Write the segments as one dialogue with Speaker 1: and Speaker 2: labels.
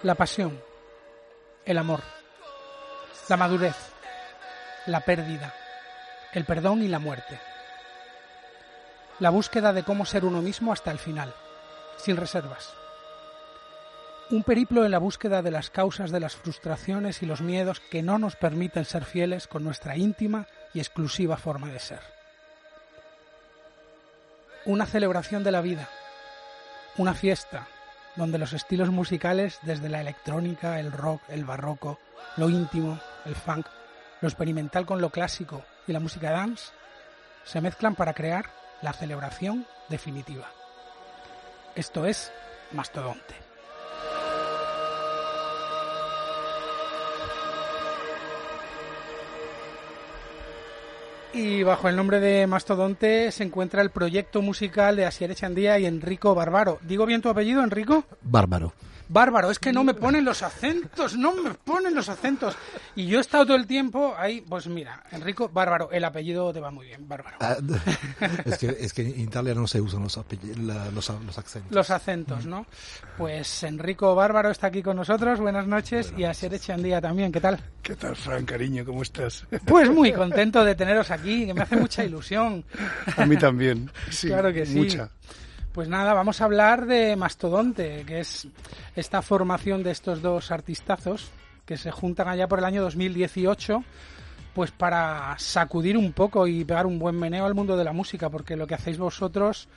Speaker 1: La pasión, el amor, la madurez, la pérdida, el perdón y la muerte. La búsqueda de cómo ser uno mismo hasta el final, sin reservas. Un periplo en la búsqueda de las causas de las frustraciones y los miedos que no nos permiten ser fieles con nuestra íntima y exclusiva forma de ser. Una celebración de la vida, una fiesta donde los estilos musicales, desde la electrónica, el rock, el barroco, lo íntimo, el funk, lo experimental con lo clásico y la música dance, se mezclan para crear la celebración definitiva. Esto es Mastodonte. Y bajo el nombre de Mastodonte se encuentra el proyecto musical de Asier Echandía y Enrico Barbaro. ¿Digo bien tu apellido, Enrico?
Speaker 2: Bárbaro.
Speaker 1: Bárbaro, es que no me ponen los acentos. Y yo he estado todo el tiempo ahí, pues mira, Enrico Bárbaro, el apellido te va muy bien, Bárbaro.
Speaker 2: Es que en Italia no se usan los acentos.
Speaker 1: Los acentos, ¿no? Pues Enrico Bárbaro está aquí con nosotros, buenas noches, y Asier Echandía también, ¿qué tal?
Speaker 3: ¿Qué tal, Fran, cariño, cómo estás?
Speaker 1: Pues muy contento de teneros aquí, que me hace mucha ilusión.
Speaker 3: A mí también, sí,
Speaker 1: claro que sí.
Speaker 3: Mucha.
Speaker 1: Pues nada, vamos a hablar de Mastodonte, que es esta formación de estos dos artistazos que se juntan allá por el año 2018, pues para sacudir un poco y pegar un buen meneo al mundo de la música, porque lo que hacéis vosotros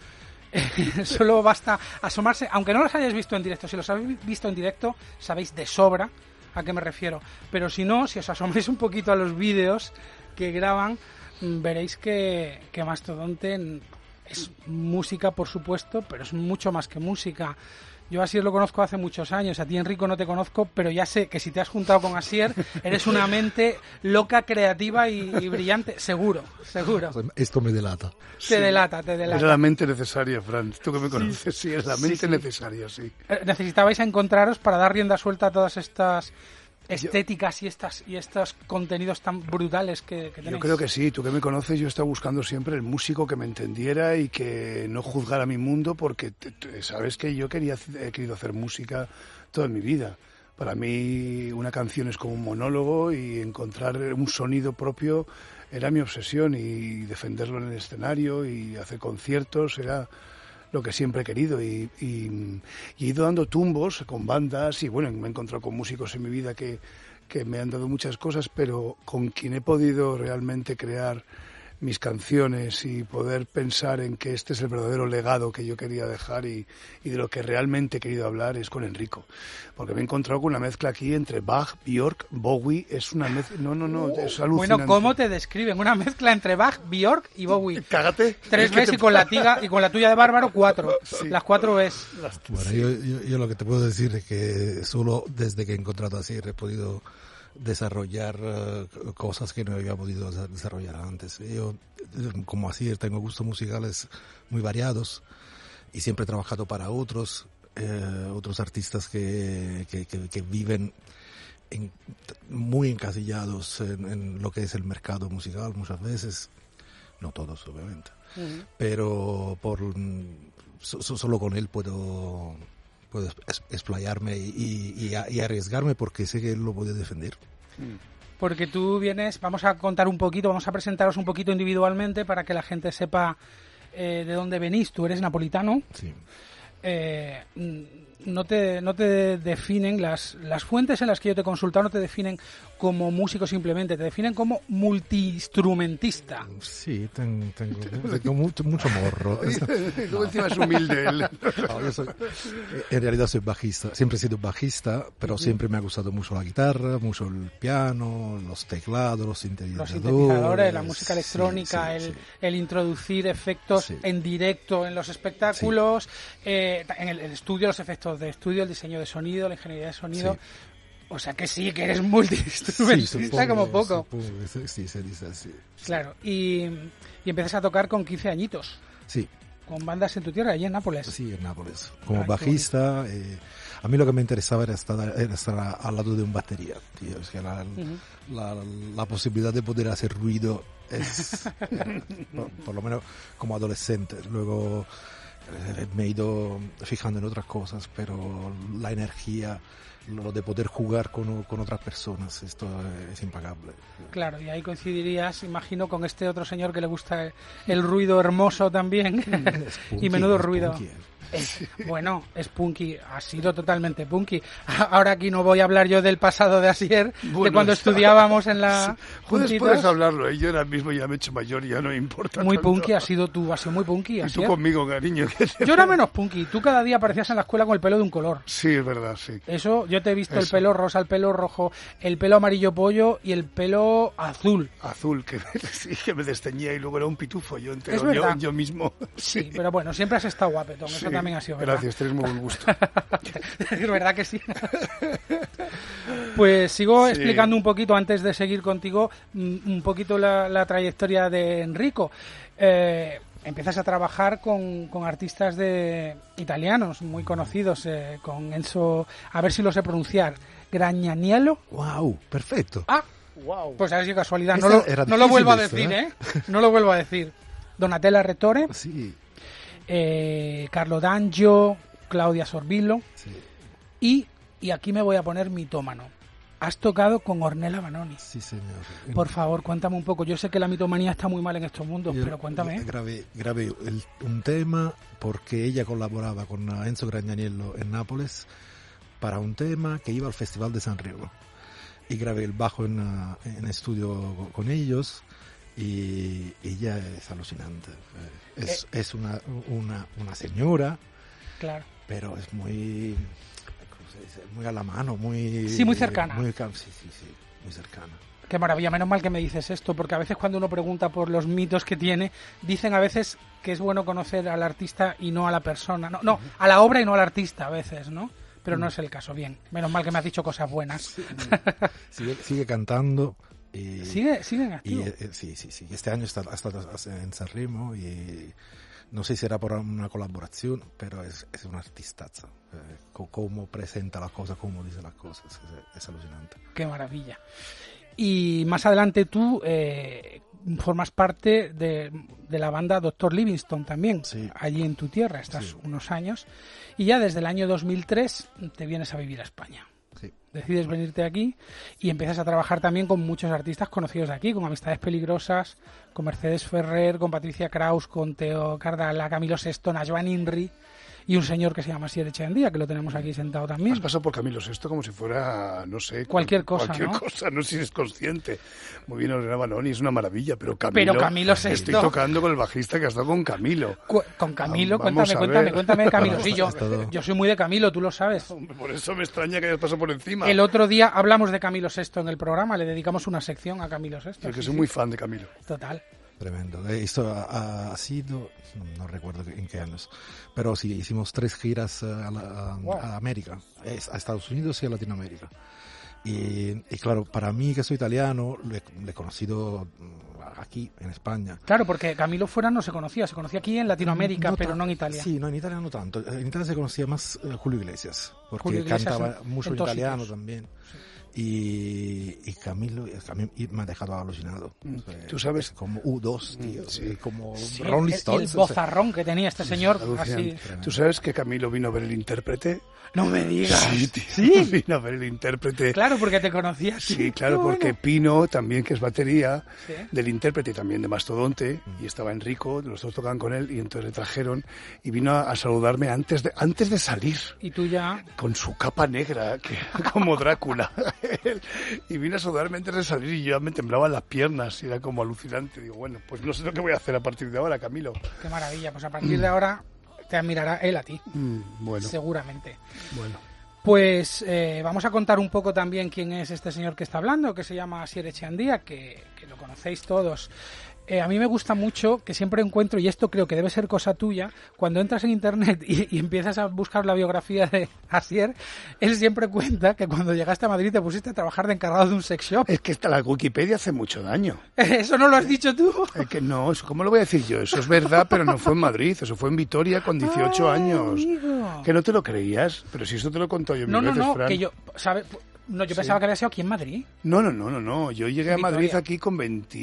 Speaker 1: solo basta asomarse, aunque no los hayáis visto en directo. Si los habéis visto en directo sabéis de sobra a qué me refiero, pero si no, si os asomáis un poquito a los vídeos que graban, veréis que Mastodonte es música, por supuesto, pero es mucho más que música. Yo a Asier lo conozco hace muchos años, a ti, Enrico, no te conozco, pero ya sé que si te has juntado con Asier, eres una mente loca, creativa y brillante, seguro.
Speaker 2: Esto me delata.
Speaker 1: Te delata.
Speaker 3: Es la mente necesaria, Fran. Tú que me conoces, sí, es la mente necesaria, sí.
Speaker 1: Necesitabais encontraros para dar rienda suelta a todas estas estéticas y estos contenidos tan brutales que tenéis.
Speaker 3: Yo creo que sí, tú que me conoces, yo he estado buscando siempre el músico que me entendiera y que no juzgara mi mundo, porque sabes que yo he querido hacer música toda mi vida. Para mí una canción es como un monólogo y encontrar un sonido propio era mi obsesión, y defenderlo en el escenario y hacer conciertos era lo que siempre he querido, y he ido dando tumbos con bandas, y bueno, me he encontrado con músicos en mi vida que me han dado muchas cosas, pero con quien he podido realmente crear mis canciones y poder pensar en que este es el verdadero legado que yo quería dejar y de lo que realmente he querido hablar es con Enrico, porque me he encontrado con una mezcla aquí entre Bach, Björk, Bowie. Es una mezcla, no, es alucinante.
Speaker 1: Bueno, ¿cómo te describen? Una mezcla entre Bach, Björk y Bowie.
Speaker 3: Cágate.
Speaker 1: 3 veces y con la tuya de Bárbaro 4. Sí. Las 4 veces.
Speaker 2: Bueno, yo lo que te puedo decir es que solo desde que he encontrado a Asier he podido desarrollar cosas que no había podido desarrollar antes. Yo, como así, tengo gustos musicales muy variados y siempre he trabajado para otros artistas que viven muy encasillados en lo que es el mercado musical muchas veces, no todos obviamente, pero solo con él puedo explayarme y arriesgarme, porque sé que él lo puede defender.
Speaker 1: Porque tú vienes, vamos a contar un poquito, vamos a presentaros un poquito individualmente para que la gente sepa de dónde venís. Tú eres napolitano.
Speaker 2: Sí.
Speaker 1: No te definen, las fuentes en las que yo te he consultado no te definen como músico simplemente, te definen como multiinstrumentista.
Speaker 2: Sí, tengo mucho morro.
Speaker 3: Tú encima es humilde él.
Speaker 2: No, en realidad soy bajista, siempre he sido bajista, pero siempre me ha gustado mucho la guitarra, mucho el piano, los teclados, los sintetizadores,
Speaker 1: la música electrónica, el introducir efectos en directo en los espectáculos, en el estudio, los efectos de estudio, el diseño de sonido, la ingeniería de sonido. Sí. O sea que sí, que eres multiinstrumentista, como poco.
Speaker 2: Sí, se dice así.
Speaker 1: Claro, y empiezas a tocar con 15 añitos.
Speaker 2: Sí.
Speaker 1: Con bandas en tu tierra, allí en Nápoles.
Speaker 2: Sí, en Nápoles. Como bajista, a mí lo que me interesaba era estar al lado de un batería, tío. Es que la posibilidad de poder hacer ruido es, por lo menos como adolescente. Luego me he ido fijando en otras cosas, pero la energía, lo de poder jugar con otras personas, esto es impagable.
Speaker 1: Claro, y ahí coincidirías, imagino, con este otro señor que le gusta el ruido hermoso también.
Speaker 2: Punky,
Speaker 1: y menudo ruido.
Speaker 2: Punky,
Speaker 1: Bueno, es punky, ha sido totalmente punky. Ahora aquí no voy a hablar yo del pasado de Asier, de cuando estudiábamos en la...
Speaker 3: Puedes hablarlo, yo ahora mismo ya me he hecho mayor y ya no me importa
Speaker 1: Muy
Speaker 3: tanto.
Speaker 1: punky, has sido muy punky,
Speaker 3: Y tú conmigo, cariño.
Speaker 1: Yo era menos punky, tú cada día aparecías en la escuela con el pelo de un color.
Speaker 3: Sí, es verdad, sí.
Speaker 1: Eso, yo te he visto el pelo rosa, el pelo rojo, el pelo amarillo pollo y el pelo azul.
Speaker 3: Azul, que me desteñía y luego era un pitufo yo entero,
Speaker 1: ¿Es verdad?
Speaker 3: yo mismo.
Speaker 1: Sí, pero bueno, siempre has estado guapetón, eso también ha sido verdad.
Speaker 3: Gracias, tienes muy buen gusto.
Speaker 1: Es verdad que sí. Pues sigo explicando un poquito, antes de seguir contigo, un poquito la trayectoria de Enrico. Empiezas a trabajar con artistas italianos muy conocidos, con Enzo, a ver si lo sé pronunciar, Gragnaniello.
Speaker 2: ¡Wow! Perfecto.
Speaker 1: Ah, wow. Pues así casualidad, no
Speaker 2: Era
Speaker 1: lo vuelvo a
Speaker 2: difícil
Speaker 1: decir,
Speaker 2: esto,
Speaker 1: No lo vuelvo a decir. Donatella Rettore,
Speaker 2: Sí.
Speaker 1: Carlo D'Angio, Claudia Sorbillo,
Speaker 2: Sí.
Speaker 1: y aquí me voy a poner mitómano. Has tocado con Ornella Vanoni.
Speaker 2: Sí, señor.
Speaker 1: Por favor, cuéntame un poco. Yo sé que la mitomanía está muy mal en estos mundos, pero cuéntame.
Speaker 2: Grabé un tema porque ella colaboraba con Enzo Gragnaniello en Nápoles para un tema que iba al Festival de Sanremo. Y grabé el bajo en estudio con ellos y ella es alucinante. Es una señora,
Speaker 1: claro,
Speaker 2: pero es muy... muy a la mano, muy...
Speaker 1: Sí, muy cercana.
Speaker 2: Sí, muy cercana.
Speaker 1: Qué maravilla, menos mal que me dices esto, porque a veces cuando uno pregunta por los mitos que tiene, dicen a veces que es bueno conocer al artista y no a la persona. No, a la obra y no al artista a veces, ¿no? Pero no es el caso. Bien, menos mal que me has dicho cosas buenas.
Speaker 2: Sigue cantando.
Speaker 1: ¿Sigue en activo?
Speaker 2: Sí. Este año ha estado en Sanremo y... No sé si será por una colaboración, pero es una artistaza. Cómo presenta las cosas, cómo dice las cosas, es alucinante.
Speaker 1: Qué maravilla. Y más adelante tú formas parte de la banda Dr. Livingstone también, allí en tu tierra, estás unos años, y ya desde el año 2003 te vienes a vivir a España.
Speaker 2: Sí.
Speaker 1: Decides venirte aquí y empiezas a trabajar también con muchos artistas conocidos de aquí, con Amistades Peligrosas, con Mercedes Ferrer, con Patricia Kraus, con Teo Cardala, Camilo Sesto, Joan Inri y un señor que se llama Asier Echeandía, que lo tenemos aquí sentado también.
Speaker 3: Has pasado por Camilo Sesto como si fuera, no sé...
Speaker 1: Cualquier cosa,
Speaker 3: no sé si eres consciente. Muy bien, Ornella Vanoni, es una maravilla, pero Camilo
Speaker 1: Sesto...
Speaker 3: Estoy tocando con el bajista que ha estado con Camilo.
Speaker 1: Con Camilo, cuéntame de Camilo. Sí, yo soy muy de Camilo, tú lo sabes.
Speaker 3: Hombre, por eso me extraña que hayas pasado por encima.
Speaker 1: El otro día hablamos de Camilo Sesto en el programa, le dedicamos una sección a Camilo Sesto.
Speaker 3: Porque soy muy fan de Camilo.
Speaker 1: Total.
Speaker 2: Tremendo. Esto ha sido, no recuerdo en qué años, pero sí, hicimos 3 giras a América, a Estados Unidos y a Latinoamérica. Y claro, para mí que soy italiano, le he conocido aquí, en España.
Speaker 1: Claro, porque Camilo fuera no se conocía aquí en Latinoamérica, pero no en Italia.
Speaker 2: Sí, no, en Italia no tanto. En Italia se conocía más Julio Iglesias, porque cantaba mucho en italiano también. Sí. Y Camilo me ha dejado alucinado.
Speaker 3: Tú sabes,
Speaker 2: como U2, tío, como Rolling Stones.
Speaker 1: El bozarrón que tenía este señor. Así.
Speaker 3: ¿Tú sabes que Camilo vino a ver El Intérprete?
Speaker 1: No me digas.
Speaker 3: Sí, tío. ¿Sí? Vino a ver El Intérprete.
Speaker 1: Claro, porque te conocías.
Speaker 3: Sí, claro, porque Pino también, que es batería del Intérprete y también de Mastodonte, y estaba Enrico, los dos tocaban con él, y entonces le trajeron y vino a saludarme antes de salir.
Speaker 1: Y tú ya...
Speaker 3: Con su capa negra, como Drácula. Y vino a saludarme antes de salir y yo me temblaban las piernas y era como alucinante. Digo, bueno, pues no sé lo que voy a hacer a partir de ahora, Camilo.
Speaker 1: Qué maravilla, pues a partir de ahora te admirará él a ti.
Speaker 3: Bueno.
Speaker 1: Seguramente.
Speaker 3: Bueno.
Speaker 1: Pues vamos a contar un poco también quién es este señor que está hablando, que se llama Asier Echeandía, que lo conocéis todos. A mí me gusta mucho que siempre encuentro, y esto creo que debe ser cosa tuya, cuando entras en internet y empiezas a buscar la biografía de Asier, él siempre cuenta que cuando llegaste a Madrid te pusiste a trabajar de encargado de un sex shop.
Speaker 3: Es que la Wikipedia hace mucho daño.
Speaker 1: ¿Eso no lo has dicho tú?
Speaker 3: Es que no, ¿cómo lo voy a decir yo? Eso es verdad, pero no fue en Madrid, eso fue en Vitoria con 18 años.
Speaker 1: Amigo.
Speaker 3: Que no te lo creías, pero si eso te lo he contado yo mil veces, Fran.
Speaker 1: Que yo, ¿sabes? No, yo pensaba que había sido aquí en Madrid.
Speaker 3: No. Yo llegué a Madrid aquí con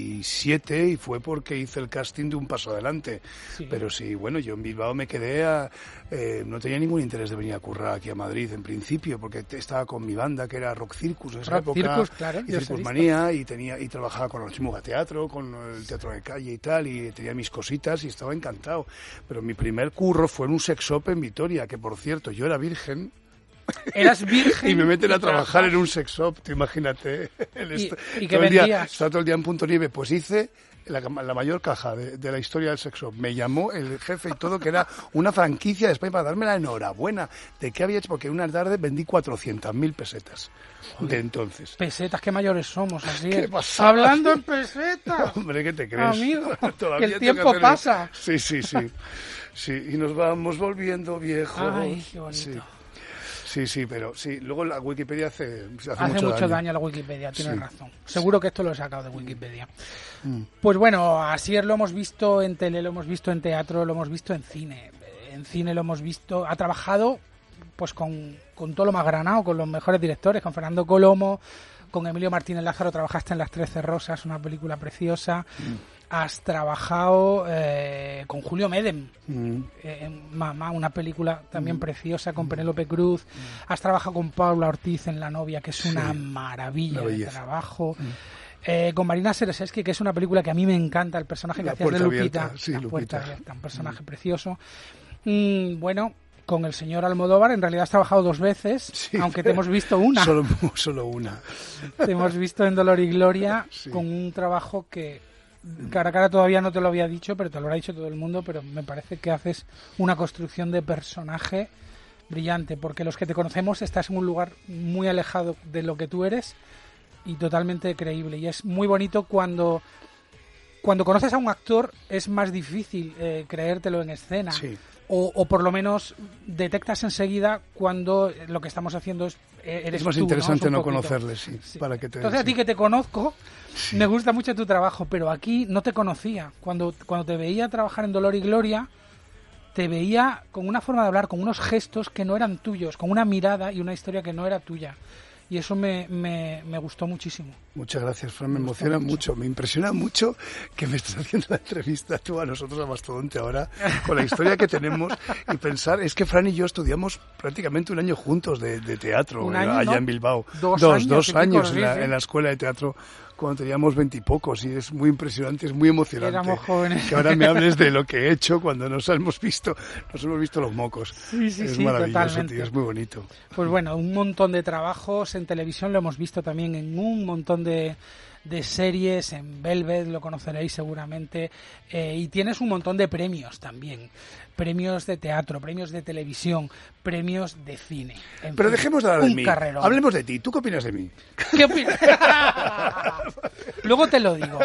Speaker 3: 27 y fue porque hice el casting de Un Paso Adelante. Sí. Pero sí, bueno, yo en Bilbao me quedé no tenía ningún interés de venir a currar aquí a Madrid en principio, porque estaba con mi banda que era Rock Circus en esa época.
Speaker 1: Circus, claro,
Speaker 3: y Circus Manía, y trabajaba con el Chimuga Teatro, con el teatro de calle y tal, y tenía mis cositas y estaba encantado. Pero mi primer curro fue en un sex shop en Vitoria, que por cierto, yo era virgen.
Speaker 1: ¿Eras virgen?
Speaker 3: Y me meten a trabajar en un sex shop, tú imagínate.
Speaker 1: ¿Y qué vendías?
Speaker 3: Estaba todo el día en Punto Nieve. Pues hice la mayor caja de la historia del sex shop. Me llamó el jefe y todo, que era una franquicia de España, para darme la enhorabuena de qué había hecho, porque una tarde vendí 400.000 pesetas. Joder, de entonces.
Speaker 1: Pesetas, qué mayores somos, así
Speaker 3: ¿Qué
Speaker 1: es.
Speaker 3: pasaba?
Speaker 1: Hablando en pesetas.
Speaker 3: Hombre, ¿qué te crees?
Speaker 1: Amigo, que el tiempo pasa.
Speaker 3: Sí. Sí, y nos vamos volviendo viejos.
Speaker 1: Ay, qué bonito.
Speaker 3: Sí, pero sí. Luego la Wikipedia hace
Speaker 1: mucho daño a la Wikipedia, tienes razón. Seguro que esto lo he sacado de Wikipedia. Pues bueno, Asier lo hemos visto en tele, lo hemos visto en teatro, lo hemos visto en cine. En cine lo hemos visto, ha trabajado pues con todo lo más granado, con los mejores directores, con Fernando Colomo, con Emilio Martínez Lázaro, trabajaste en Las 13 Rosas, una película preciosa. Has trabajado con Julio Medem, en Mamá, una película también preciosa, con Penélope Cruz. Has trabajado con Paula Ortiz en La novia, que es una maravilla de trabajo. Con Marina Sereseski, que es una película que a mí me encanta, el personaje que hacías de Lupita. La puerta abierta, un personaje precioso. Bueno, con el señor Almodóvar, en realidad has trabajado 2 veces, aunque te hemos visto una.
Speaker 3: Solo una.
Speaker 1: Te hemos visto en Dolor y Gloria, con un trabajo que cara a cara todavía no te lo había dicho, pero te lo habrá dicho todo el mundo, pero me parece que haces una construcción de personaje brillante, porque los que te conocemos estás en un lugar muy alejado de lo que tú eres y totalmente creíble, y es muy bonito cuando conoces a un actor es más difícil creértelo en escena.
Speaker 3: Sí.
Speaker 1: O por lo menos detectas enseguida cuando lo que estamos haciendo eres
Speaker 3: más
Speaker 1: tú,
Speaker 3: interesante
Speaker 1: ¿no?
Speaker 3: no conocerle, sí. Para que
Speaker 1: Entonces a ti que te conozco, me gusta mucho tu trabajo, pero aquí no te conocía. Cuando te veía trabajar en Dolor y Gloria, te veía con una forma de hablar, con unos gestos que no eran tuyos, con una mirada y una historia que no era tuya. Y eso me gustó muchísimo.
Speaker 3: Muchas gracias, Fran, me emociona mucho. Me impresiona mucho que me estés haciendo la entrevista tú a nosotros, a Mastodonte, ahora, con la historia que tenemos, y pensar, es que Fran y yo estudiamos prácticamente un año juntos de teatro allá en Bilbao. Dos años en la escuela de teatro, cuando teníamos 20 y pocos, y es muy impresionante, es muy emocionante.
Speaker 1: Éramos jóvenes.
Speaker 3: Que ahora me hables de lo que he hecho cuando nos hemos visto los mocos.
Speaker 1: Sí,
Speaker 3: es maravilloso,
Speaker 1: totalmente.
Speaker 3: Tío, es muy bonito.
Speaker 1: Pues bueno, un montón de trabajos en televisión, lo hemos visto también en un montón de series, en Velvet lo conoceréis seguramente, y tienes un montón de premios también, premios de teatro, premios de televisión, premios de cine.
Speaker 3: Pero dejemos de hablar de mí,
Speaker 1: carrerón.
Speaker 3: Hablemos de ti. ¿Tú qué opinas de mí?
Speaker 1: ¿Qué opinas? Luego te lo digo.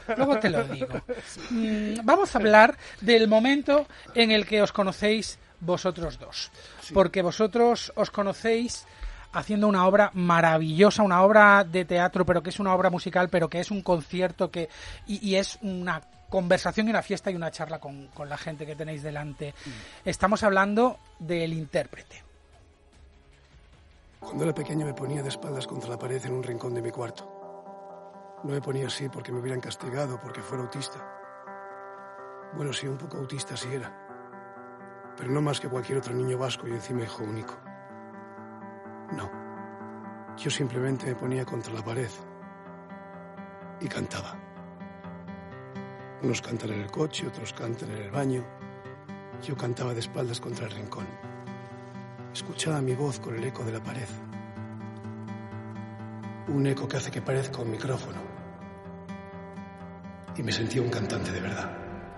Speaker 1: Vamos a hablar del momento en el que os conocéis vosotros dos, porque vosotros os conocéis haciendo una obra maravillosa, una obra de teatro, pero que es una obra musical, pero que es un concierto y es una conversación y una fiesta y una charla con la gente que tenéis delante. Estamos hablando del Intérprete.
Speaker 4: Cuando era pequeño me ponía de espaldas contra la pared en un rincón de mi cuarto. No me ponía así porque me hubieran castigado porque fuera autista. Bueno, sí, un poco autista sí era, pero no más que cualquier otro niño vasco y encima hijo único. No, yo simplemente me ponía contra la pared y cantaba. Unos cantan en el coche, otros cantan en el baño. Yo cantaba de espaldas contra el rincón. Escuchaba mi voz con el eco de la pared. Un eco que hace que parezca un micrófono. Y me sentía un cantante de verdad.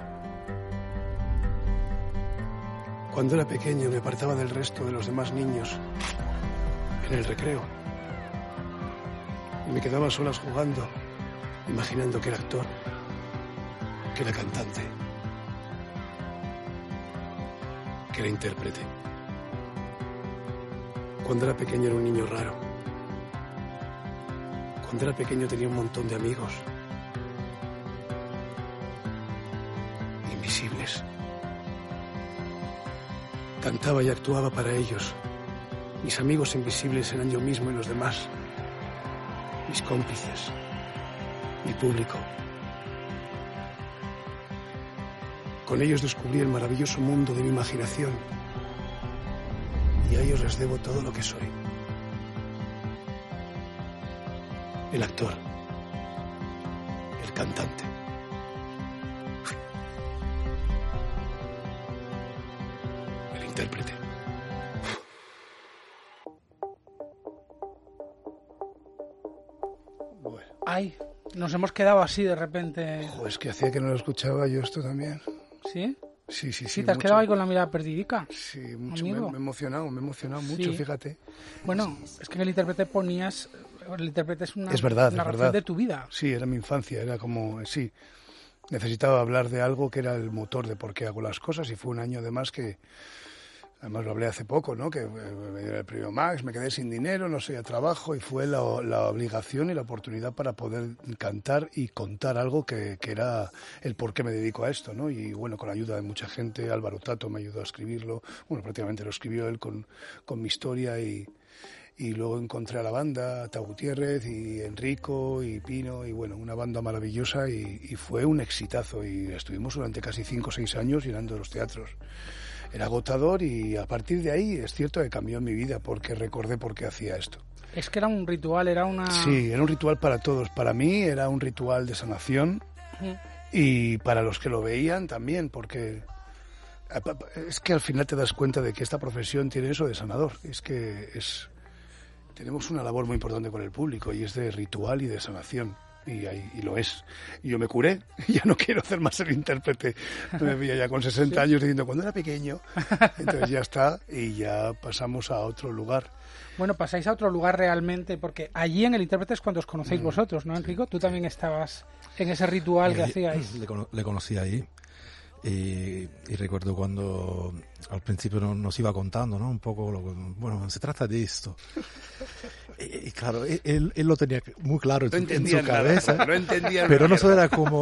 Speaker 4: Cuando era pequeño me apartaba del resto de los demás niños en el recreo. Y me quedaba a solas jugando, imaginando que era actor, que era cantante, que era intérprete. Cuando era pequeño era un niño raro. Cuando era pequeño tenía un montón de amigos. Invisibles. Cantaba y actuaba para ellos. Mis amigos invisibles eran yo mismo y los demás. mis cómplices, mi público. Con ellos descubrí el maravilloso mundo de mi imaginación y a ellos les debo todo lo que soy. El actor, el cantante, el intérprete. Bueno,
Speaker 1: Ay, nos hemos quedado así de repente.
Speaker 3: Pues que hacía que no lo escuchaba yo esto también.
Speaker 1: ¿Sí?
Speaker 3: Sí,
Speaker 1: Sí, te has quedado ahí con la mirada perdidica.
Speaker 3: Sí, mucho. Me
Speaker 1: amigo.
Speaker 3: he emocionado mucho,
Speaker 1: Sí.
Speaker 3: fíjate.
Speaker 1: Bueno, es que en el intérprete ponías... El intérprete es una
Speaker 3: Es verdad,
Speaker 1: narración de tu vida.
Speaker 3: Sí, era mi infancia, era como, sí. Necesitaba hablar de algo que era el motor de por qué hago las cosas y fue un año además que, además lo hablé hace poco, ¿no? Que me dio el premio Max, me quedé sin dinero, no sé, a trabajo y fue la obligación y la oportunidad para poder cantar y contar algo que era el por qué me dedico a esto, ¿no? Y bueno, con la ayuda de mucha gente, Álvaro Tato me ayudó a escribirlo, bueno, prácticamente lo escribió él con mi historia y luego encontré a la banda, a Tao Gutiérrez y Enrico y Pino y bueno, una banda maravillosa y fue un exitazo y estuvimos durante casi 5 o 6 años llenando los teatros. Era agotador y a partir de ahí es cierto que cambió mi vida porque recordé por qué hacía esto.
Speaker 1: Es que era un ritual, era una...
Speaker 3: Sí, era un ritual para todos. Para mí era un ritual de sanación y para los que lo veían también porque... Es que al final te das cuenta de que esta profesión tiene eso de sanador. Es que tenemos una labor muy importante con el público y es de ritual y de sanación. Y lo es. Y yo me curé, ya no quiero hacer más el intérprete. Me veía ya con 60 años diciendo, cuando era pequeño, entonces ya está, y ya pasamos a otro lugar.
Speaker 1: Bueno, pasáis a otro lugar realmente, porque allí en el intérprete es cuando os conocéis vosotros, ¿no, Enrico? Tú también estabas en ese ritual que hacíais.
Speaker 2: Le conocí ahí. Y recuerdo cuando al principio nos iba contando, ¿no? Un poco, bueno, se trata de esto. Y claro, él lo tenía muy claro en su cabeza,
Speaker 3: no entendía
Speaker 2: pero
Speaker 3: nada.
Speaker 2: nosotros era como,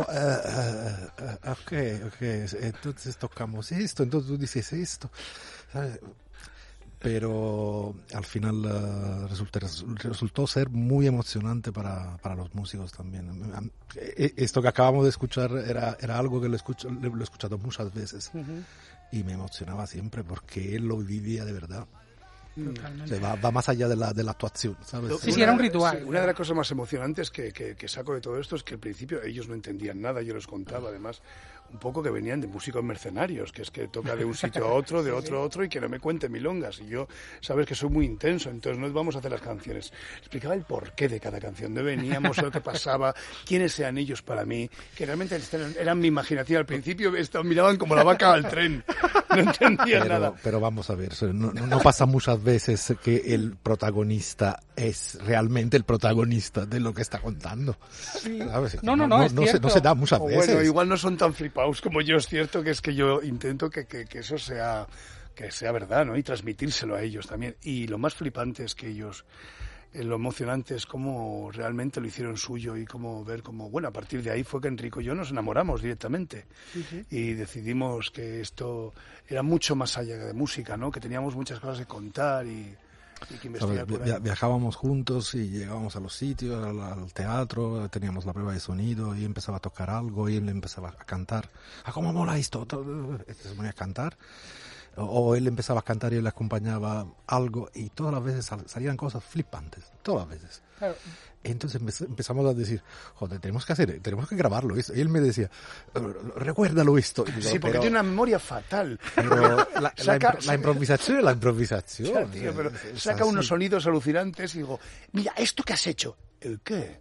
Speaker 2: ok, entonces tocamos esto, entonces tú dices esto, ¿sabes? Pero al final resultó ser muy emocionante para los músicos también. Esto que acabamos de escuchar era algo que lo he escuchado muchas veces y me emocionaba siempre porque él lo vivía de verdad. O sea, va más allá de la actuación, ¿sabes?
Speaker 1: Sí, era un ritual.
Speaker 3: Sí, una de las cosas más emocionantes que saco de todo esto es que al principio ellos no entendían nada, yo les contaba además un poco que venían de músicos mercenarios, que es que toca de un sitio a otro, de otro a otro y que no me cuente milongas. Y yo, sabes que soy muy intenso, entonces no vamos a hacer las canciones. Explicaba el porqué de cada canción, de dónde veníamos, lo que pasaba, quiénes eran ellos para mí, que realmente eran mi imaginación. Al principio miraban como la vaca al tren, no entendían nada.
Speaker 2: Pero vamos a ver, no pasa muchas veces que el protagonista es realmente el protagonista de lo que está contando.
Speaker 1: Sí.
Speaker 2: ¿Sabes?
Speaker 1: No,
Speaker 2: no se da muchas veces.
Speaker 3: Bueno, igual no son tan flipados como yo, es cierto que es que yo intento que eso sea verdad, ¿no? Y transmitírselo a ellos también. Y lo más flipante es que ellos, lo emocionante es cómo realmente lo hicieron suyo y cómo ver cómo, bueno, a partir de ahí fue que Enrico y yo nos enamoramos directamente. Y decidimos que esto era mucho más allá de música, ¿no? Que teníamos muchas cosas que contar y que investigar por ahí.
Speaker 2: Viajábamos juntos y llegábamos a los sitios, al teatro, teníamos la prueba de sonido y empezaba a tocar algo y él empezaba a cantar. ¿Cómo mola esto? Se ponía a cantar. O él empezaba a cantar y él le acompañaba algo y todas las veces salían cosas flipantes, todas las veces.
Speaker 1: Claro.
Speaker 2: Entonces empezamos a decir, joder, tenemos que grabarlo esto. Y él me decía, recuérdalo esto. Y digo,
Speaker 3: sí, porque tiene una memoria fatal.
Speaker 2: Pero la improvisación es la improvisación.
Speaker 3: Ya, tío, pero saca unos sonidos alucinantes y digo, mira, ¿esto que has hecho? ¿El qué?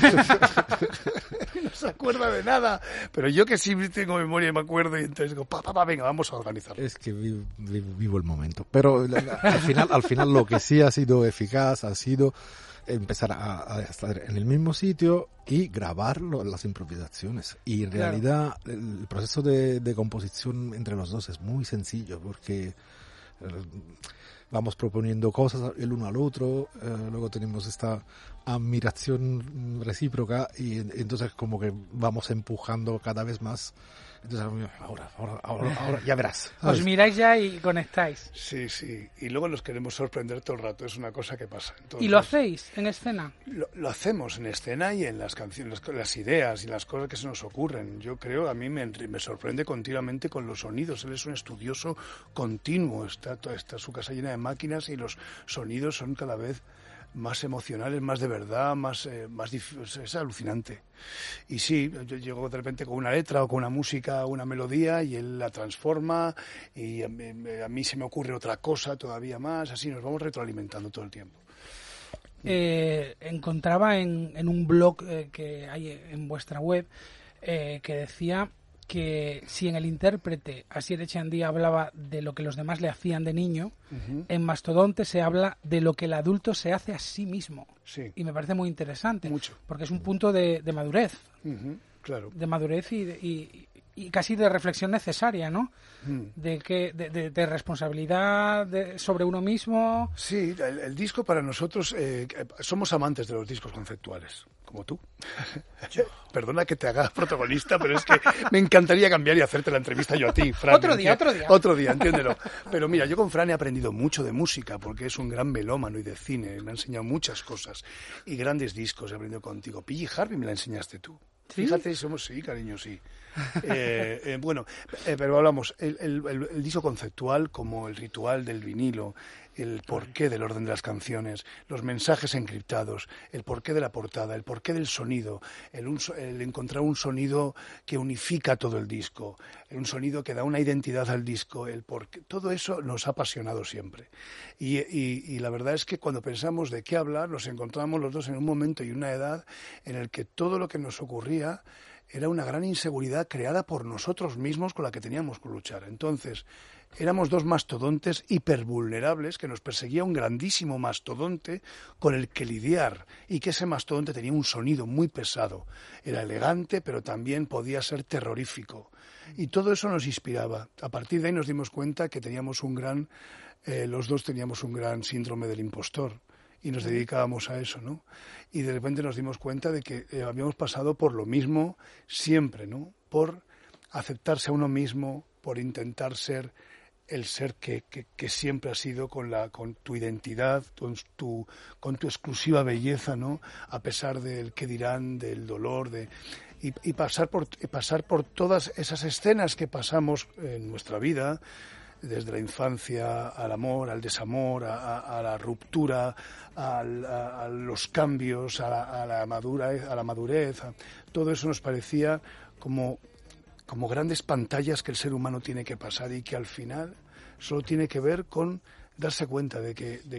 Speaker 3: No se acuerda de nada. Pero yo que sí tengo memoria y me acuerdo y entonces digo, venga, vamos a organizarlo.
Speaker 2: Es que vivo el momento. Pero al final lo que sí ha sido eficaz ha sido empezar a estar en el mismo sitio y grabar las improvisaciones. Y en realidad el proceso de composición entre los dos es muy sencillo porque vamos proponiendo cosas el uno al otro, luego tenemos esta admiración recíproca y entonces como que vamos empujando cada vez más. Entonces, ahora, ya verás.
Speaker 1: Os miráis ya y conectáis.
Speaker 3: Sí, sí. Y luego nos queremos sorprender todo el rato. Es una cosa que pasa. Entonces,
Speaker 1: ¿y lo hacéis en escena?
Speaker 3: Lo hacemos en escena y en las canciones, las ideas y las cosas que se nos ocurren. Yo creo, a mí me sorprende continuamente con los sonidos. Él es un estudioso continuo. Está su casa llena de máquinas y los sonidos son cada vez más emocionales, más de verdad, más es alucinante. Y sí, yo llego de repente con una letra o con una música, una melodía, y él la transforma, y a mí se me ocurre otra cosa todavía más, así nos vamos retroalimentando todo el tiempo.
Speaker 1: Encontraba en un blog que hay en vuestra web que decía que si en el intérprete Asier Echeandía hablaba de lo que los demás le hacían de niño, en Mastodonte se habla de lo que el adulto se hace a sí mismo.
Speaker 3: Sí.
Speaker 1: Y me parece muy interesante.
Speaker 3: Mucho.
Speaker 1: Porque es un punto de madurez.
Speaker 3: Claro.
Speaker 1: De madurez y casi de reflexión necesaria, ¿no? De responsabilidad sobre uno mismo.
Speaker 3: Sí, el disco para nosotros, somos amantes de los discos conceptuales, como tú. Perdona que te haga protagonista, pero es que me encantaría cambiar y hacerte la entrevista yo a ti, Fran.
Speaker 1: Otro día,
Speaker 3: entiéndelo. Pero mira, yo con Fran he aprendido mucho de música, porque es un gran melómano y de cine, me ha enseñado muchas cosas, y grandes discos he aprendido contigo. P.G. Harvey me la enseñaste tú. ¿Sí? Fíjate, sí, cariño, sí. Pero hablamos, el disco conceptual como el ritual del vinilo, el porqué del orden de las canciones, los mensajes encriptados, el porqué de la portada, el porqué del sonido, el encontrar un sonido que unifica todo el disco, un sonido que da una identidad al disco, el porqué, todo eso nos ha apasionado siempre. Y la verdad es que cuando pensamos de qué hablar, nos encontramos los dos en un momento y una edad en el que todo lo que nos ocurría era una gran inseguridad creada por nosotros mismos con la que teníamos que luchar. Entonces, éramos dos mastodontes hipervulnerables que nos perseguía un grandísimo mastodonte con el que lidiar, y que ese mastodonte tenía un sonido muy pesado. Era elegante, pero también podía ser terrorífico. Y todo eso nos inspiraba. A partir de ahí nos dimos cuenta que teníamos los dos teníamos un gran síndrome del impostor. Y nos dedicábamos a eso, ¿no? Y de repente nos dimos cuenta de que habíamos pasado por lo mismo siempre, ¿no? Por aceptarse a uno mismo, por intentar ser el ser que siempre has sido con tu identidad, con tu exclusiva belleza, ¿no? A pesar del qué dirán, del dolor, y pasar por todas esas escenas que pasamos en nuestra vida, desde la infancia al amor, al desamor, a la ruptura, a los cambios, a la madurez. Todo eso nos parecía como grandes pantallas que el ser humano tiene que pasar, y que al final solo tiene que ver con darse cuenta de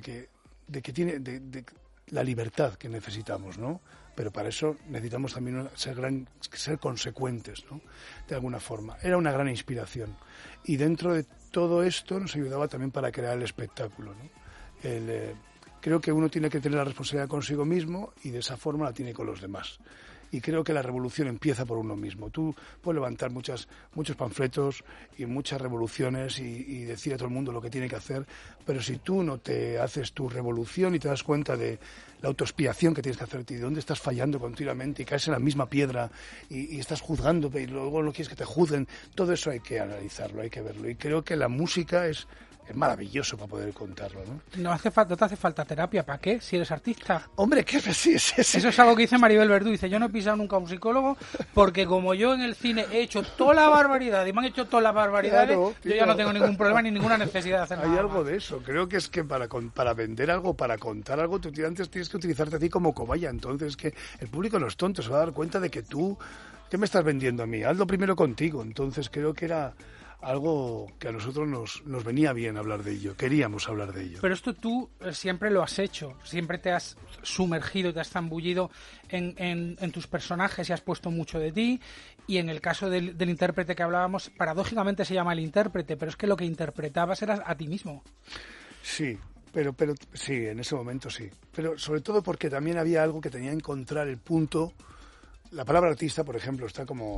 Speaker 3: que tiene la libertad que necesitamos, ¿no? Pero para eso necesitamos también ser consecuentes, ¿no? De alguna forma. Era una gran inspiración. Y dentro de todo esto nos ayudaba también para crear el espectáculo, ¿no? Creo que uno tiene que tener la responsabilidad consigo mismo, y de esa forma la tiene con los demás. Y creo que la revolución empieza por uno mismo. Tú puedes levantar muchos panfletos y muchas revoluciones y decir a todo el mundo lo que tiene que hacer, pero si tú no te haces tu revolución y te das cuenta de la autoexpiación que tienes que hacerte y de dónde estás fallando continuamente y caes en la misma piedra y estás juzgando y luego no quieres que te juzguen, todo eso hay que analizarlo, hay que verlo. Y creo que la música es maravilloso para poder contarlo, ¿no?
Speaker 1: No te hace falta terapia, ¿para qué? Si eres artista.
Speaker 3: Hombre, ¿qué sí.
Speaker 1: Eso es algo que dice Maribel Verdú. Dice, yo no he pisado nunca a un psicólogo porque como yo en el cine he hecho toda la barbaridad y me han hecho todas las barbaridades, claro, yo ya no tengo ningún problema ni ninguna necesidad de hacer nada.
Speaker 3: Hay algo de eso. Creo que es que para vender algo, para contar algo, tú antes tienes que utilizarte a ti como cobaya. Entonces, que el público no es tonto, se va a dar cuenta de que tú, ¿qué me estás vendiendo a mí? Hazlo primero contigo. Entonces, creo que era algo que a nosotros nos venía bien hablar de ello, queríamos hablar de ello.
Speaker 1: Pero esto tú siempre lo has hecho, siempre te has sumergido, te has zambullido en tus personajes y has puesto mucho de ti, y en el caso del intérprete que hablábamos, paradójicamente se llama el intérprete, pero es que lo que interpretabas era a ti mismo.
Speaker 3: Sí, pero sí, en ese momento sí, pero sobre todo porque también había algo que tenía que encontrar el punto. La palabra artista, por ejemplo, está como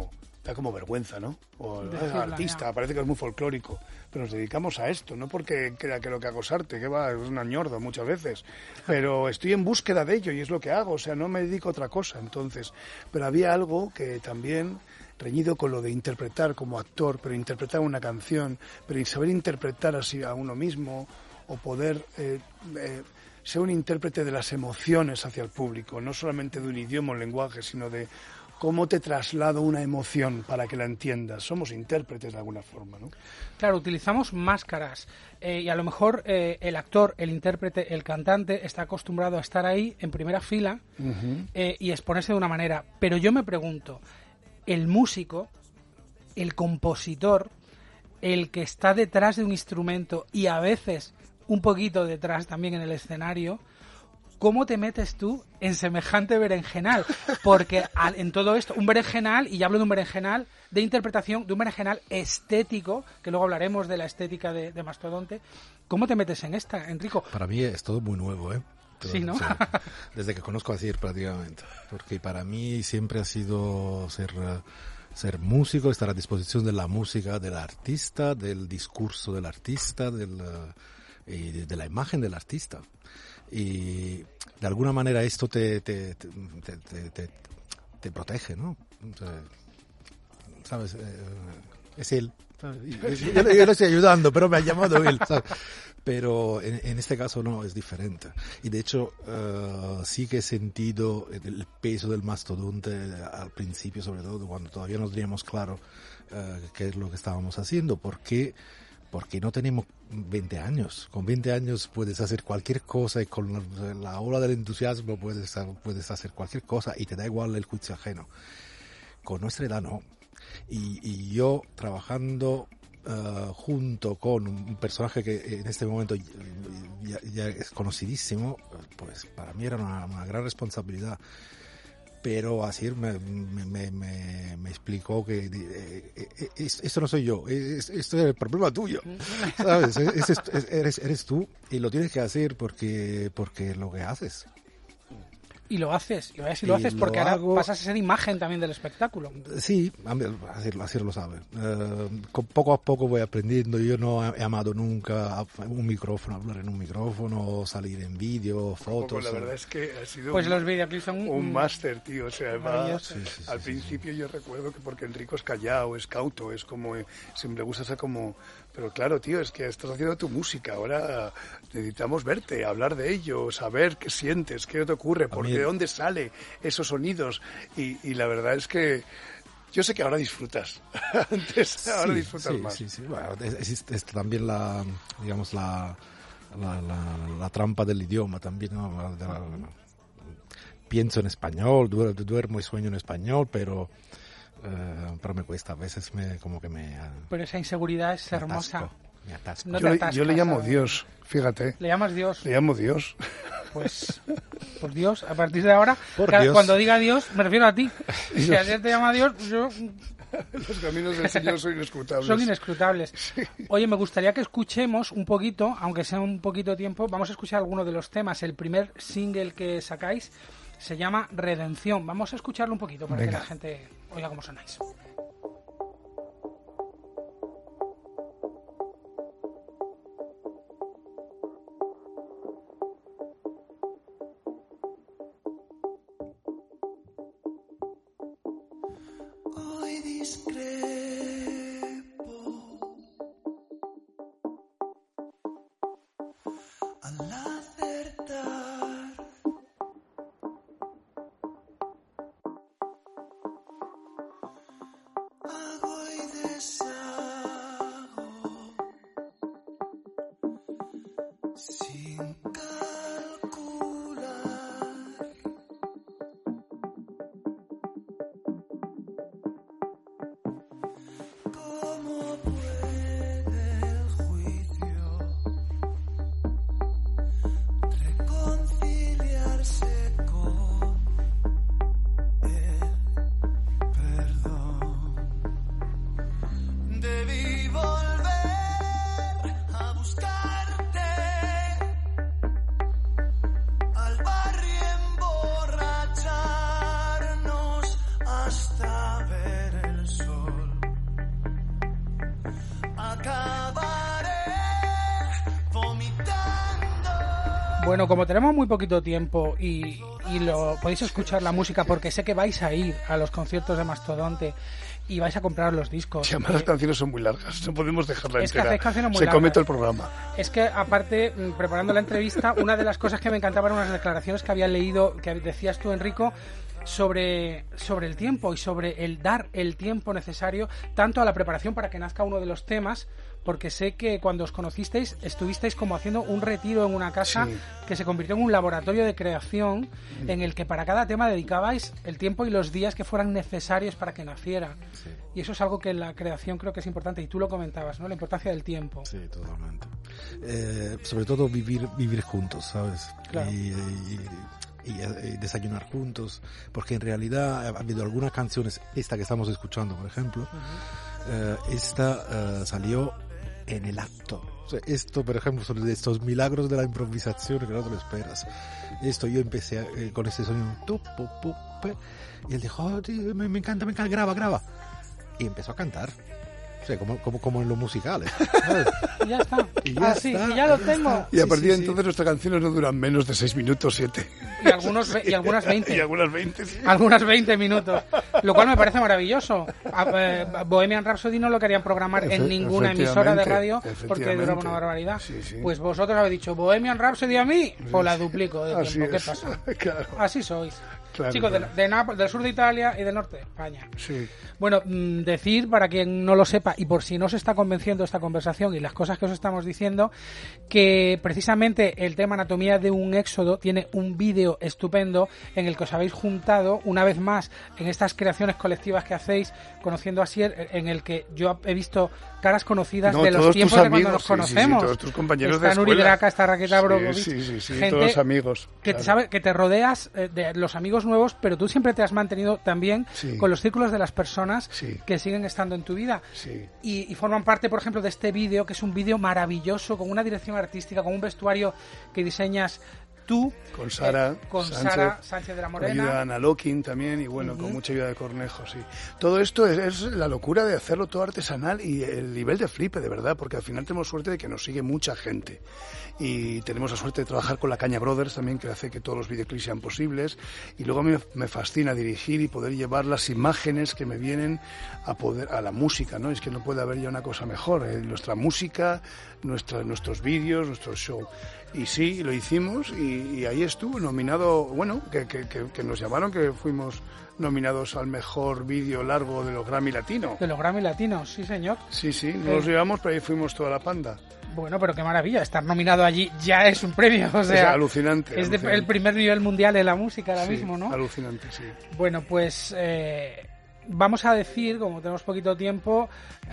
Speaker 3: da como vergüenza, ¿no? O artista,
Speaker 1: ya.
Speaker 3: parece que es muy folclórico, pero nos dedicamos a esto, no porque crea que lo que hago es arte, que va, es una ñorda muchas veces, pero estoy en búsqueda de ello y es lo que hago, o sea, no me dedico a otra cosa, entonces, pero había algo que también reñido con lo de interpretar como actor, pero interpretar una canción, pero saber interpretar así a uno mismo o poder ser un intérprete de las emociones hacia el público, no solamente de un idioma o lenguaje, sino de cómo te traslado una emoción para que la entiendas. Somos intérpretes de alguna forma, ¿no?
Speaker 1: Claro, utilizamos máscaras y a lo mejor el actor, el intérprete, el cantante está acostumbrado a estar ahí en primera fila y exponerse de una manera. Pero yo me pregunto, el músico, el compositor, el que está detrás de un instrumento y a veces un poquito detrás también en el escenario, ¿cómo te metes tú en semejante berenjenal? Porque en todo esto, un berenjenal, y ya hablo de un berenjenal de interpretación, de un berenjenal estético, que luego hablaremos de la estética de Mastodonte, ¿cómo te metes en esta, Enrico?
Speaker 2: Para mí es todo muy nuevo, ¿eh? Todo,
Speaker 1: Sí, ¿no?
Speaker 2: o sea, desde que conozco a Sir prácticamente, porque para mí siempre ha sido ser músico, estar a disposición de la música del artista, del discurso del artista, y de la imagen del artista. Y de alguna manera esto te protege, ¿no? O sea, ¿sabes? Es él. Yo le estoy ayudando, pero me ha llamado él, ¿sabes? Pero en este caso no, es diferente. Y de hecho sí que he sentido el peso del mastodonte al principio, sobre todo cuando todavía no teníamos claro qué es lo que estábamos haciendo. Porque no tenemos 20 años. Con 20 años puedes hacer cualquier cosa y con la ola del entusiasmo puedes hacer cualquier cosa y te da igual el juicio ajeno. Con nuestra edad no. Y yo trabajando junto con un personaje que en este momento ya es conocidísimo, pues para mí era una gran responsabilidad. Pero así me explicó que esto no soy yo, esto es el problema tuyo, ¿sabes? Eres tú y lo tienes que hacer porque lo que haces.
Speaker 1: Y lo haces, y vaya si lo haces, porque ahora pasas a ser imagen también del espectáculo.
Speaker 2: Sí, así lo sabe. Poco a poco voy aprendiendo. Yo no he amado nunca un micrófono, hablar en un micrófono, salir en vídeo, fotos.
Speaker 3: La verdad es que ha sido
Speaker 1: pues los videoclips son
Speaker 3: un máster, tío. O sea, además, al principio
Speaker 2: sí.
Speaker 3: Yo recuerdo que porque Enrico es callado, es cauto, es como, siempre le gusta ser como... Pero claro, tío, es que estás haciendo tu música. Ahora necesitamos verte, hablar de ello, saber qué sientes, qué te ocurre, de dónde sale esos sonidos. Y la verdad es que yo sé que ahora disfrutas. Ahora disfrutas más.
Speaker 2: Sí. Bueno, existe también la trampa del idioma también, ¿no? Pienso en español, duermo y sueño en español, pero me cuesta, a veces
Speaker 1: Pero esa inseguridad es hermosa.
Speaker 2: Me atasco.
Speaker 1: No te atascas,
Speaker 3: yo le llamo Dios, fíjate.
Speaker 1: ¿Le llamas Dios?
Speaker 3: Le llamo Dios.
Speaker 1: Pues Dios, a partir de ahora,
Speaker 2: Dios.
Speaker 1: cuando diga Dios, me refiero a ti. Si ayer te llama Dios, yo...
Speaker 3: Los caminos del Señor son inescrutables.
Speaker 1: Son inescrutables. Sí. Oye, me gustaría que escuchemos un poquito, aunque sea un poquito de tiempo, vamos a escuchar alguno de los temas. El primer single que sacáis se llama Redención. Vamos a escucharlo un poquito para que la gente oiga cómo sonáis.
Speaker 5: Hoy discrepo al acertar. Hago y deshago sin calcular. ¿Cómo puede el juicio acabaré vomitando.
Speaker 1: Bueno, como tenemos muy poquito tiempo y lo podéis escuchar la música porque sé que vais a ir a los conciertos de Mastodonte y vais a comprar los discos.
Speaker 3: Sí, además las canciones son muy largas, no podemos dejarla
Speaker 1: Es que
Speaker 3: entera.
Speaker 1: hacéis canciones muy
Speaker 3: Se come
Speaker 1: largas.
Speaker 3: todo el programa.
Speaker 1: Es que, aparte, preparando la entrevista, una de las cosas que me encantaban eran unas declaraciones que había leído, que decías tú, Enrico, sobre el tiempo y sobre el dar el tiempo necesario tanto a la preparación para que nazca uno de los temas, porque sé que cuando os conocisteis estuvisteis como haciendo un retiro en una casa
Speaker 3: Sí.
Speaker 1: que se convirtió en un laboratorio de creación en el que para cada tema dedicabais el tiempo y los días que fueran necesarios para que naciera.
Speaker 2: Sí.
Speaker 1: Y eso es algo que en la creación creo que es importante, y tú lo comentabas, ¿no? La importancia del tiempo.
Speaker 2: Sí, totalmente. Sobre todo vivir juntos, ¿sabes?
Speaker 1: Claro.
Speaker 2: Y desayunar juntos, porque en realidad ha habido algunas canciones, esta que estamos escuchando, por ejemplo, esta salió en el acto. O sea, esto, por ejemplo, son de estos milagros de la improvisación que no te lo esperas. Esto yo empecé con este sonido, y él dijo, oh, tío, me encanta, graba. Y empezó a cantar. O sea, como en los musicales, ¿sabes?
Speaker 1: Y ya está.
Speaker 2: Y ya
Speaker 1: Sí,
Speaker 2: está,
Speaker 1: y ya lo
Speaker 2: ya
Speaker 1: tengo.
Speaker 2: está.
Speaker 3: Y a
Speaker 2: Sí,
Speaker 3: partir de
Speaker 2: sí,
Speaker 3: entonces nuestras canciones no duran menos de 6 minutos, 7.
Speaker 1: Y algunas 20.
Speaker 3: Y algunas 20, sí.
Speaker 1: Algunas 20 minutos. Lo cual me parece maravilloso. Bohemian Rhapsody no lo querían programar en ninguna emisora de radio porque duraba una barbaridad.
Speaker 3: Sí, sí.
Speaker 1: Pues vosotros habéis dicho Bohemian Rhapsody a mí, pues la duplico de
Speaker 3: Así
Speaker 1: tiempo. ¿Qué
Speaker 3: es.
Speaker 1: pasa?
Speaker 3: Claro.
Speaker 1: Así sois.
Speaker 3: Claro,
Speaker 1: Chicos,
Speaker 3: claro.
Speaker 1: de Nápoles, del sur de Italia y del norte de España.
Speaker 3: Sí.
Speaker 1: Bueno, decir, para quien no lo sepa, y por si no se está convenciendo esta conversación y las cosas que os estamos diciendo, que precisamente el tema Anatomía de un Éxodo tiene un vídeo estupendo en el que os habéis juntado una vez más en estas creaciones colectivas que hacéis, conociendo a Sier, en el que yo he visto caras conocidas
Speaker 3: No,
Speaker 1: de los
Speaker 3: todos
Speaker 1: tiempos
Speaker 3: tus
Speaker 1: de cuando
Speaker 3: amigos,
Speaker 1: nos
Speaker 3: sí,
Speaker 1: conocemos.
Speaker 3: sí, todos tus compañeros
Speaker 1: está
Speaker 3: de
Speaker 1: Nuri
Speaker 3: escuela.
Speaker 1: Draca, está Raqueta Brogovich.
Speaker 3: Sí,
Speaker 1: gente
Speaker 3: todos amigos.
Speaker 1: Que,
Speaker 3: claro.
Speaker 1: que te rodeas de los amigos nuevos, pero tú siempre te has mantenido también
Speaker 3: Sí.
Speaker 1: con los círculos de las personas
Speaker 3: Sí.
Speaker 1: que siguen estando en tu vida.
Speaker 3: Sí.
Speaker 1: Y forman parte, por ejemplo, de este vídeo, que es un vídeo maravilloso, con una dirección artística, con un vestuario que diseñas tú,
Speaker 3: Con Sara
Speaker 1: con Sara Sánchez de la
Speaker 3: con ayuda de
Speaker 1: Morena.
Speaker 3: Ana Locking también, y bueno, con mucha ayuda de Cornejo, sí. Todo esto es la locura de hacerlo todo artesanal y el nivel de flipe, de verdad, porque al final tenemos suerte de que nos sigue mucha gente. Y tenemos la suerte de trabajar con la Caña Brothers también, que hace que todos los videoclips sean posibles. Y luego a mí me fascina dirigir y poder llevar las imágenes que me vienen a la música, ¿no? Es que no puede haber ya una cosa mejor. Nuestra música, nuestros vídeos, nuestro show. Y sí, lo hicimos y ahí estuvo nominado, bueno, que nos llamaron, que fuimos nominados al mejor vídeo largo de los Grammy Latino.
Speaker 1: De los Grammy Latinos, sí señor.
Speaker 3: Sí, no los llevamos, pero ahí fuimos toda la panda.
Speaker 1: Bueno, pero qué maravilla, estar nominado allí ya es un premio, o
Speaker 3: Es
Speaker 1: sea,
Speaker 3: alucinante.
Speaker 1: es
Speaker 3: alucinante.
Speaker 1: el primer nivel mundial de la música ahora
Speaker 3: Sí,
Speaker 1: mismo, ¿no?
Speaker 3: Alucinante, sí.
Speaker 1: Bueno, pues vamos a decir, como tenemos poquito tiempo,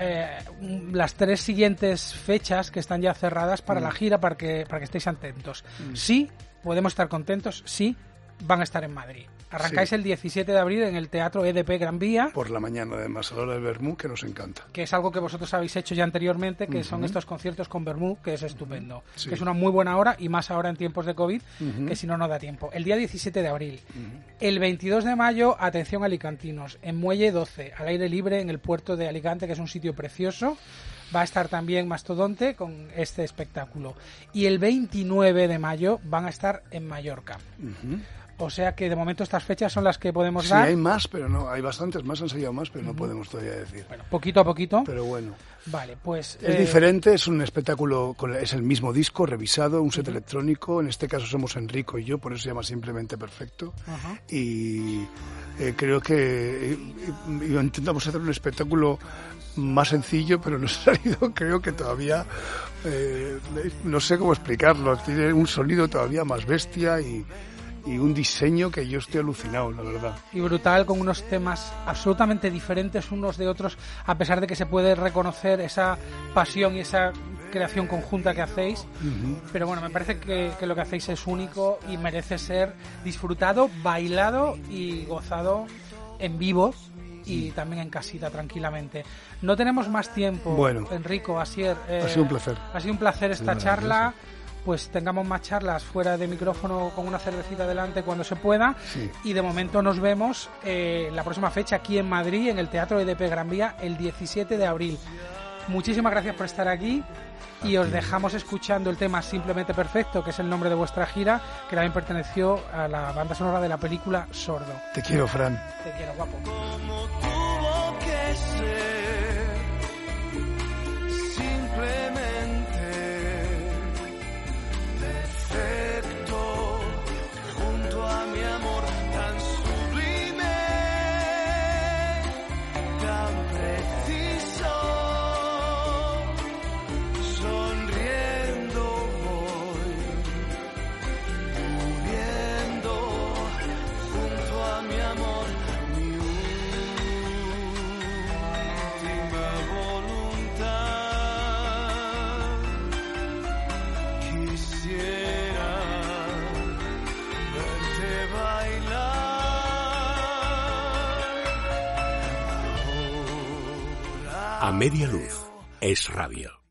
Speaker 1: las 3 siguientes fechas que están ya cerradas para la gira, para que estéis atentos. Sí, podemos estar contentos, sí, van a estar en Madrid. Arrancáis
Speaker 3: Sí.
Speaker 1: el 17 de abril en el Teatro EDP Gran Vía,
Speaker 3: Por la mañana, además, a la hora del vermú, que nos encanta.
Speaker 1: que es algo que vosotros habéis hecho ya anteriormente, que son estos conciertos con Bermú, que es estupendo.
Speaker 3: Sí.
Speaker 1: Que es una muy buena hora, y más ahora en tiempos de COVID, que si no, no da tiempo. El día 17 de abril. El 22 de mayo, atención alicantinos, en Muelle 12, al aire libre en el puerto de Alicante, que es un sitio precioso. Va a estar también Mastodonte con este espectáculo. Y el 29 de mayo van a estar en Mallorca. O sea que de momento estas fechas son las que podemos
Speaker 3: Sí,
Speaker 1: dar.
Speaker 3: hay más, pero no, hay bastantes más, han salido más, pero no podemos todavía decir.
Speaker 1: Bueno, poquito a poquito.
Speaker 3: Pero bueno.
Speaker 1: Vale, pues...
Speaker 3: Es diferente, es un espectáculo, es el mismo disco revisado, un set electrónico, en este caso somos Enrico y yo, por eso se llama Simplemente Perfecto.
Speaker 1: Ajá.
Speaker 3: Y creo que intentamos hacer un espectáculo más sencillo, pero nos ha salido, creo que todavía, no sé cómo explicarlo, tiene un sonido todavía más bestia y un diseño que yo estoy alucinado, la verdad.
Speaker 1: Y brutal, con unos temas absolutamente diferentes unos de otros, a pesar de que se puede reconocer esa pasión y esa creación conjunta que hacéis. Pero bueno, me parece que lo que hacéis es único y merece ser disfrutado, bailado y gozado en vivo y también en casita tranquilamente. No tenemos más tiempo,
Speaker 3: Bueno.
Speaker 1: Enrico, Asier.
Speaker 3: Ha sido un placer.
Speaker 1: Ha sido un placer esta charla. Pues tengamos más charlas fuera de micrófono con una cervecita delante cuando se pueda.
Speaker 3: Sí.
Speaker 1: Y de momento nos vemos la próxima fecha aquí en Madrid, en el Teatro EDP Gran Vía, el 17 de abril. muchísimas gracias por estar aquí y os dejamos escuchando el tema Simplemente Perfecto, que es el nombre de vuestra gira, que también perteneció a la banda sonora de la película Sordo.
Speaker 3: Te quiero, Fran.
Speaker 1: Te quiero, guapo.
Speaker 5: Como tuvo que ser, simplemente perfecto, junto a mi amor tan sublime, tan preciso, sonriendo voy, muriendo junto a mi amor, mi última voluntad. Quisiera verte bailar.
Speaker 6: A media luz es radio.